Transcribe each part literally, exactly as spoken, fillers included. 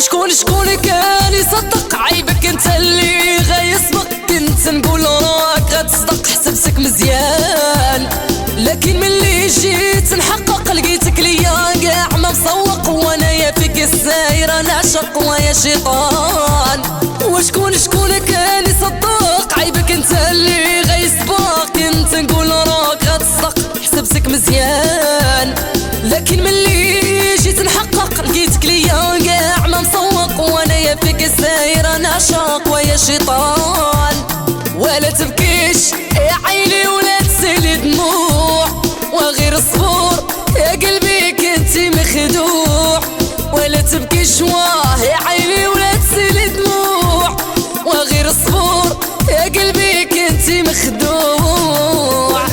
وشكون شكون كان يصدق عيبك انت اللي غيسبق؟ كنت نقول راك غتصدق حسبتك مزيان، لكن ملي جيت نحقق لقيتك ليا كاع ما مسوق، وانايا فيك السايرة نعشق ويا شيطان. وشكون شكون كان يصدق عيبك انت اللي غيسبق؟ كنت نقول راك غتصدق حسبتك مزيان، لكن ملي جيت نحقق لقيتك ليا كاع ما مسوق، وانايا فيك السايرة نعشق ويا شيطان. ولا تبكيش يا عيني ولا تسيل دموع، وغير الصبور يا قلبي كنتي مخدوع. ولا تبكيش واه يا عيني ولا تسيل دموع، وغير الصبور يا قلبي كنتي مخدوع.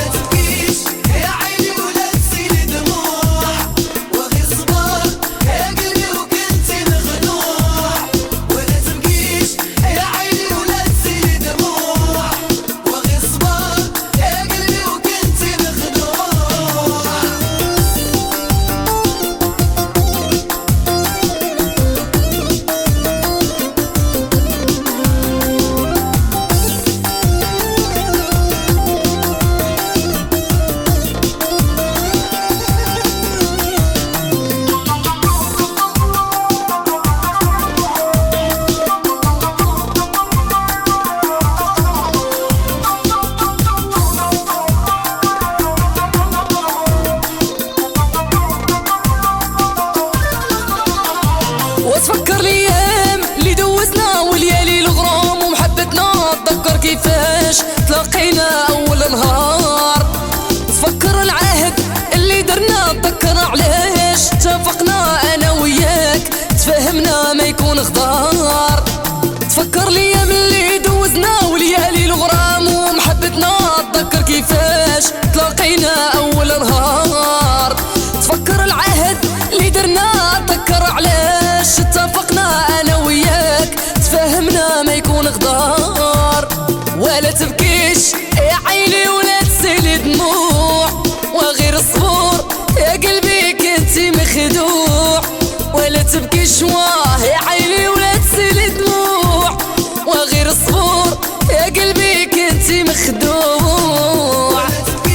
وتفكر الايام اللي دوزنا وليالي الغرام ومحبتنا، تذكر كيفاش تلاقينا اول نهار. تفكر العهد اللي درنا، تذكر علاش اتفقنا انا وياك تفاهمنا ما يكون غدار. تفكر الايام اللي دوزنا وليالي الغرام ومحبتنا، تذكر كيفاش تلاقينا اول نهار. تفكر العهد اللي درنا، تذكر علاش اتفقنا انا وياك تفاهمنا ما يكون غدار. ولا تبكيش يا عيني ولا تسيل دموع، وغير الصبور يا قلبي كنتي مخدوع. ولا تبكيش واه يا عيني ولا تسيل دموع، وغير الصبور يا قلبي كنتي مخدوع.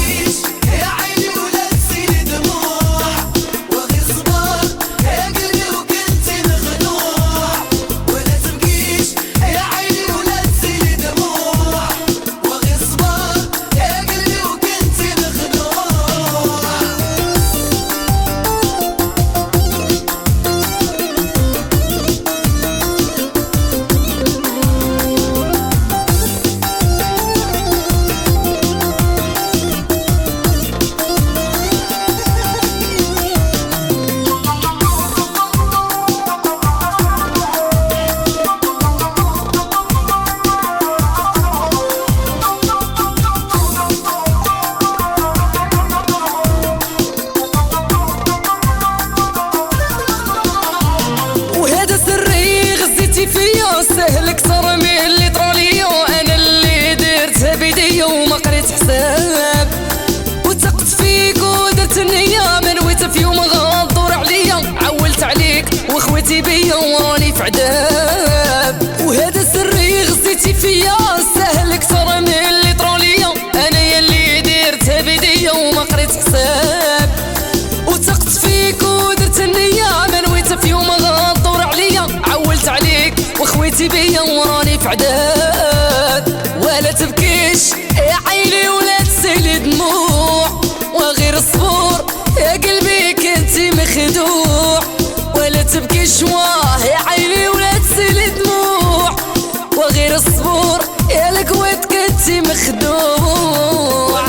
سهل اكثر من اللي طراليو، انا اللي درتها بيديا وما قريت حساب. وثقت فيك ودرت النية، ما نويت في يوم غدور عليا. عولت عليك واخوتي بيا وراني في عذاب، وهذا سري غزيتي فيا. سهل اكثر من اللي طراليو، انا يلي درتها بيديا وما قريت حساب. وثقت فيك ودرت النية، ما نويت في يوم غدور عليا. عولت عليك واخويتي بيا وراني في عذاب. ولا تبكيش يا عيني ولا تسيل دموع، وغير الصبور يا قلبي كنتي مخدوع. ولا تبكيش واه يا عيني ولا تسيل دموع، وغير الصبور يا القوات كنتي مخدوع.